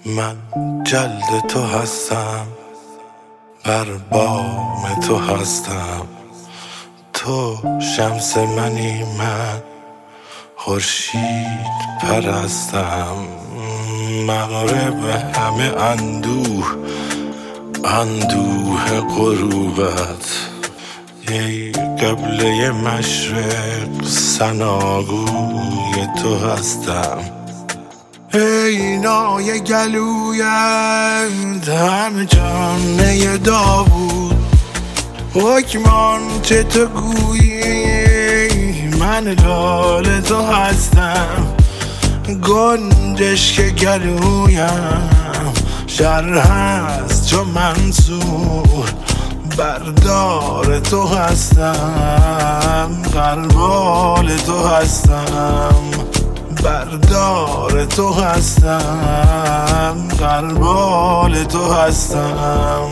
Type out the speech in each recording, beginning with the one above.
من جلد تو هستم، بر بام تو هستم. تو شمس منی، من خورشید پرستم. مغرب همه اندوه غروبت، ای قبله مشرق ثناگوی تو هستم. ای نای گلویت همه جانه داوود، حکمان چه تو گویی من لال تو هستم. گنجشک گلویم شر هست چو منصور، بردار تو هستم، غربال تو هستم. بردار تو هستم، غربال تو هستم.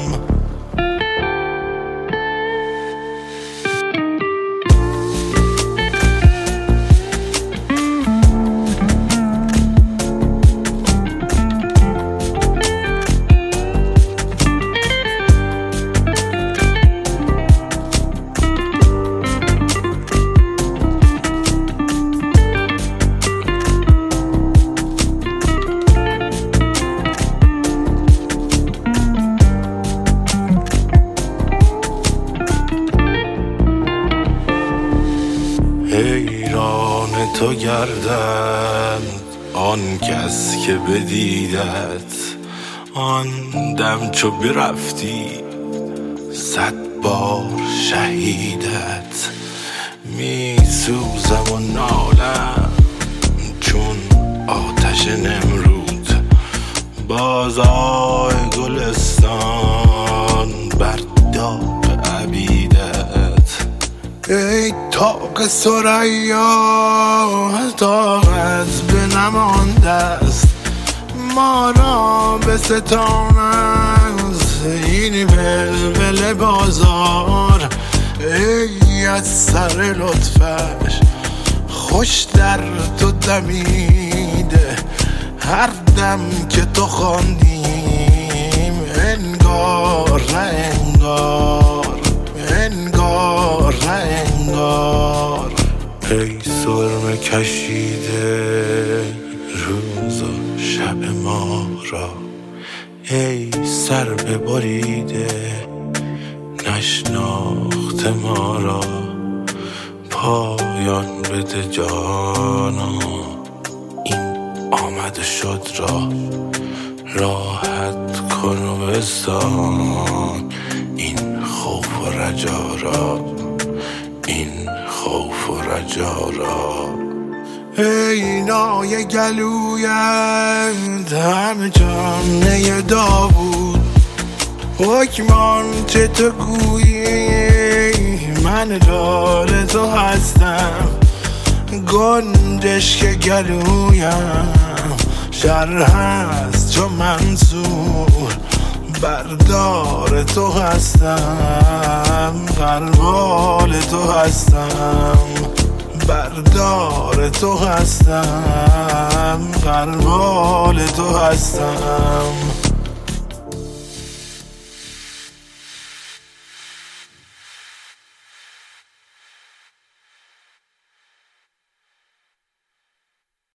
حیران تو گردند آن کس که بدیدت، آن دم چو برفتی 100 بار شهیدت. می سوزم و نالم چون آتش نمرود، بازای گلستان بر داغ عبیدت. ای طاق ثریا طاقت به نمانده است، ما را به ستان از این ولول بازار. ای از سر لطفش خوش در تو دمیده، هر دم که تو خواندیم انگار نه انگار، انگار نه انگار. ای سرمه کشیده روز و شب ما را، ای سر ببریده نشناخت ما را. پایان بده جانا این آمده شد را، راحت کن و بستان این خوف و رجا را، این خوف و رجا را. ای نای گلویت همه جانه داوود، حکمان چه تو گویی من لال تو هستم. گنجشک گلویم شر هست چو منصور، بردار تو هستم، غربال تو هستم. بردار تو هستم، غربال تو هستم.